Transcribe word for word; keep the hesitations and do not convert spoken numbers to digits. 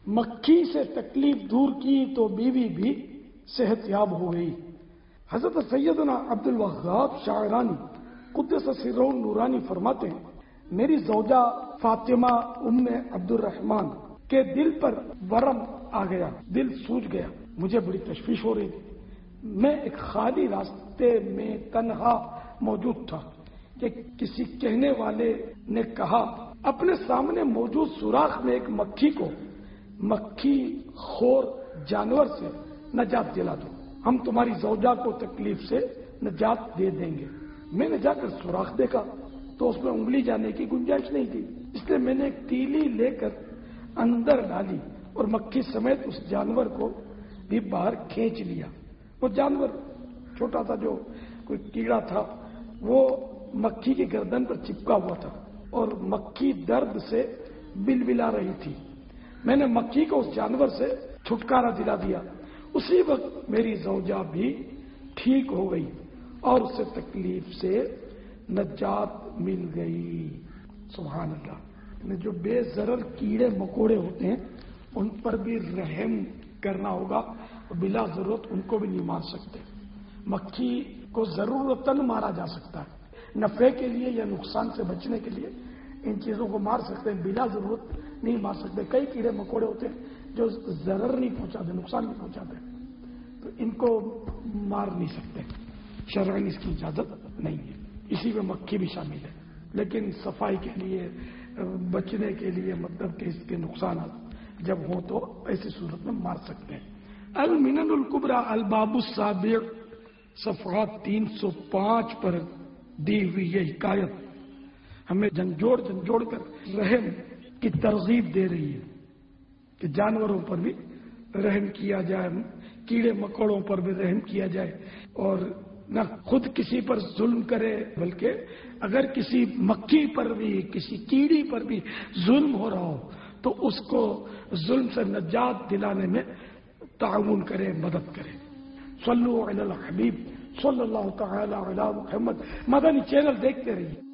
مکھی سے تکلیف دور کی تو بیوی بھی صحت یاب ہو گئی۔ حضرت سیدنا عبد الوہاب شاعرانی قدس سرہ نورانی فرماتے ہیں، میری زوجہ فاطمہ ام عبد الرحمن کے دل پر ورم آ گیا، دل سوج گیا، مجھے بڑی تشویش ہو رہی تھی۔ میں ایک خالی راستے میں تنہا موجود تھا کہ کسی کہنے والے نے کہا، اپنے سامنے موجود سوراخ میں ایک مکھی کو مکھی خور جانور سے نجات دلا دو، ہم تمہاری زوجہ کو تکلیف سے نجات دے دیں گے۔ میں نے جا کر سوراخ دیکھا تو اس میں انگلی جانے کی گنجائش نہیں تھی، اس لیے میں نے ایک تیلی لے کر اندر ڈالی اور مکھی سمیت اس جانور کو بھی باہر کھینچ لیا۔ وہ جانور چھوٹا تھا، جو کوئی کیڑا تھا، وہ مکھی کی گردن پر چپکا ہوا تھا اور مکھی درد سے بلبلا رہی تھی۔ میں نے مکھی کو اس جانور سے چھٹکارا دلا دیا۔ اسی وقت میری زوجہ بھی ٹھیک ہو گئی اور اسے تکلیف سے نجات مل گئی۔ سبحان اللہ۔ جو بے ضرر کیڑے مکوڑے ہوتے ہیں ان پر بھی رحم کرنا ہوگا، بلا ضرورت ان کو بھی نہیں مار سکتے۔ مکھی کو ضرورتاً مارا جا سکتا ہے، نفع کے لیے یا نقصان سے بچنے کے لیے ان چیزوں کو مار سکتے ہیں، بلا ضرورت نہیں مار سکتے۔ کئی کیڑے مکوڑے ہوتے ہیں جو ضرر نہیں پہنچاتے، نقصان نہیں پہنچاتے، تو ان کو مار نہیں سکتے، شرعاً اس کی اجازت نہیں ہے۔ اسی میں مکھی بھی شامل ہے، لیکن صفائی کے لیے، بچنے کے لیے، مطلب کہ اس کے نقصانات جب ہوں تو ایسی صورت میں مار سکتے ہیں۔ المنن الکبریٰ الباب السابع صفحہ تین سو پانچ پر دی ہوئی یہ حکایت ہمیں جھنجھوڑ جھنجھوڑ کر رحم کی ترغیب دے رہی ہے کہ جانوروں پر بھی رحم کیا جائے، کیڑے مکوڑوں پر بھی رحم کیا جائے، اور نہ خود کسی پر ظلم کرے، بلکہ اگر کسی مکھی پر بھی، کسی کیڑی پر بھی ظلم ہو رہا ہو تو اس کو ظلم سے نجات دلانے میں تعاون کرے، مدد کرے۔ صلو علی الحبیب صلی اللہ تعالی علی محمد۔ مدنی چینل دیکھتے رہیے۔